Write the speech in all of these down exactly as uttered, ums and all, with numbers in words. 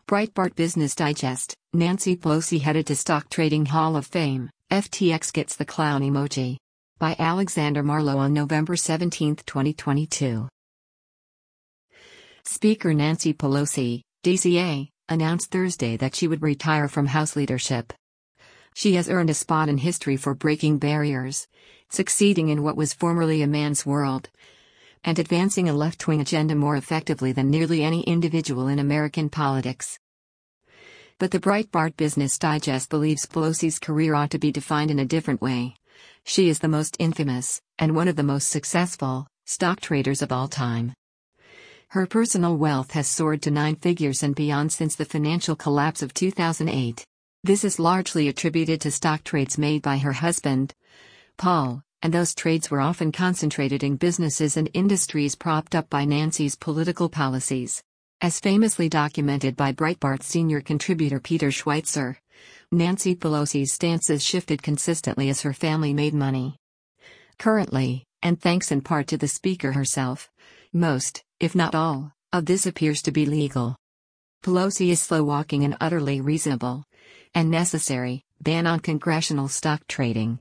Breitbart Business Digest, Nancy Pelosi headed to Stock Trading Hall of Fame, F T X gets the clown emoji. By Alexander Marlowe on November seventeenth, twenty twenty-two. Speaker Nancy Pelosi, D C A, announced Thursday that she would retire from House leadership. She has earned a spot in history for breaking barriers, succeeding in what was formerly a man's world, and advancing a left-wing agenda more effectively than nearly any individual in American politics. But the Breitbart Business Digest believes Pelosi's career ought to be defined in a different way. She is the most infamous, and one of the most successful, stock traders of all time. Her personal wealth has soared to nine figures and beyond since the financial collapse of two thousand eight. This is largely attributed to stock trades made by her husband, Paul, and those trades were often concentrated in businesses and industries propped up by Nancy's political policies. As famously documented by Breitbart senior contributor Peter Schweitzer, Nancy Pelosi's stances shifted consistently as her family made money. Currently, and thanks in part to the Speaker herself, most, if not all, of this appears to be legal. Pelosi is slow-walking an utterly reasonable, and necessary, ban on congressional stock trading.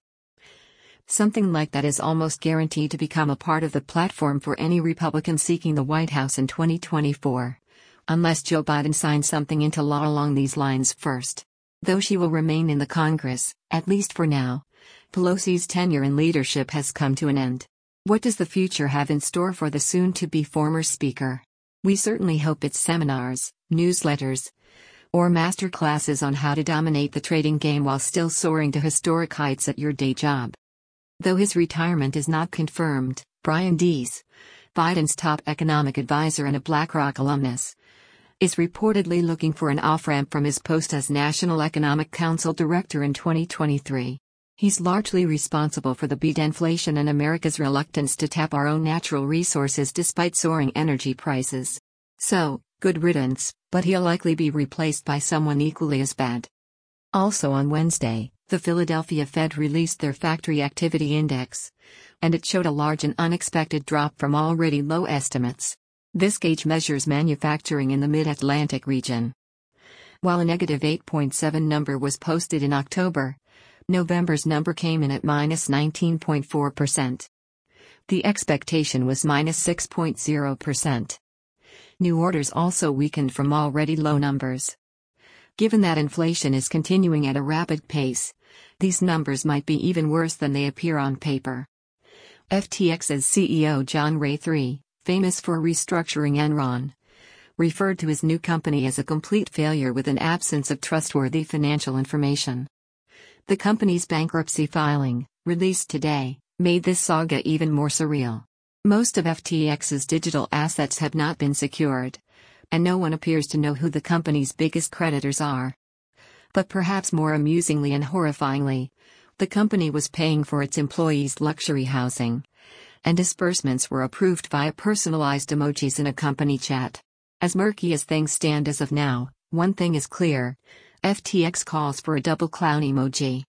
Something like that is almost guaranteed to become a part of the platform for any Republican seeking the White House in twenty twenty-four. Unless Joe Biden signs something into law along these lines first. Though she will remain in the Congress, at least for now, Pelosi's tenure in leadership has come to an end. What does the future have in store for the soon-to-be former Speaker? We certainly hope it's seminars, newsletters, or master classes on how to dominate the trading game while still soaring to historic heights at your day job. Though his retirement is not confirmed, Brian Deese, Biden's top economic advisor and a BlackRock alumnus, is reportedly looking for an off-ramp from his post as National Economic Council Director in twenty twenty-three. He's largely responsible for the beat inflation and America's reluctance to tap our own natural resources despite soaring energy prices. So, good riddance, but he'll likely be replaced by someone equally as bad. Also on Wednesday, the Philadelphia Fed released their Factory Activity Index, and it showed a large and unexpected drop from already low estimates. This gauge measures manufacturing in the Mid-Atlantic region. While a negative eight point seven number was posted in October, November's number came in at minus nineteen point four percent. The expectation was minus six point zero percent. New orders also weakened from already low numbers. Given that inflation is continuing at a rapid pace, these numbers might be even worse than they appear on paper. F T X's C E O John Ray the third, famous for restructuring Enron, referred to his new company as a complete failure with an absence of trustworthy financial information. The company's bankruptcy filing, released today, made this saga even more surreal. Most of F T X's digital assets have not been secured, and no one appears to know who the company's biggest creditors are. But perhaps more amusingly and horrifyingly, the company was paying for its employees' luxury housing, and disbursements were approved via personalized emojis in a company chat. As murky as things stand as of now, one thing is clear: F T X calls for a double clown emoji.